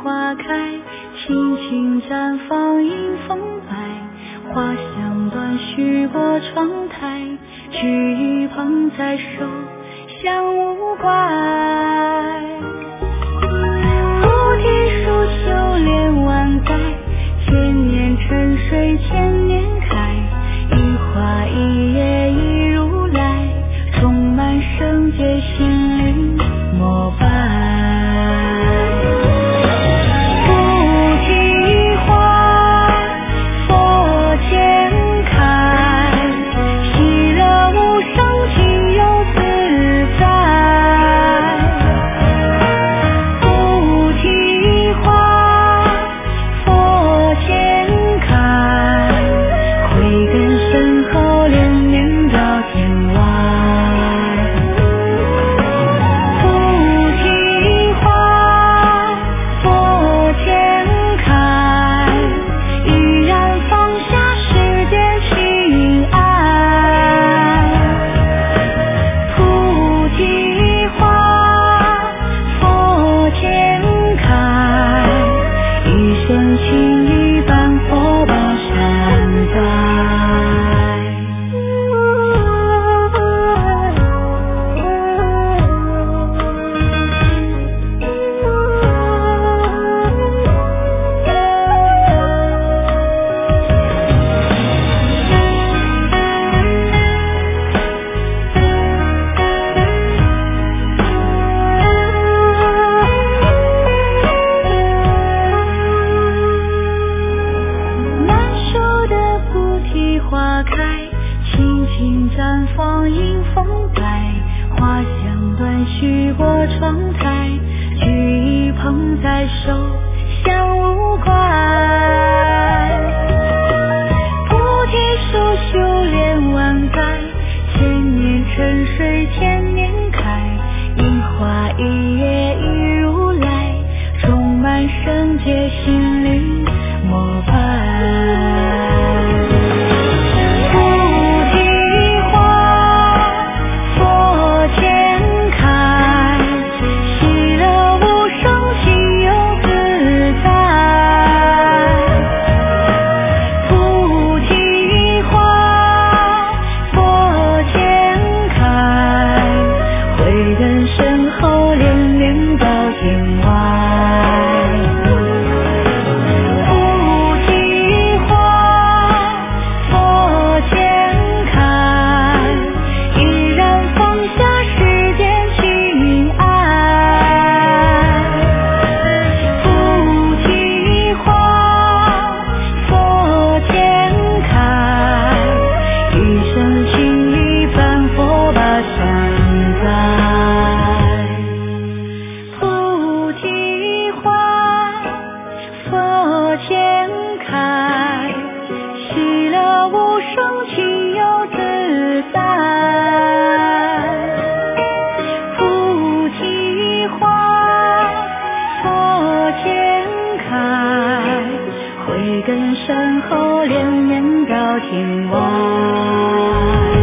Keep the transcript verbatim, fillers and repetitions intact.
花开，轻轻绽放迎风摆，花香断续过窗台，举一捧在手，相无怪。菩提树修炼万载，千年沉睡千年开，一花一叶一如来，充满圣洁心灵膜拜。花开，轻轻绽放迎风摆，花香断续过窗台，举一捧在手，相无怪。菩提树修炼万载，千年沉睡千年开，一花一叶一如来，充满圣洁心灵膜拜。根深厚连绵到天外。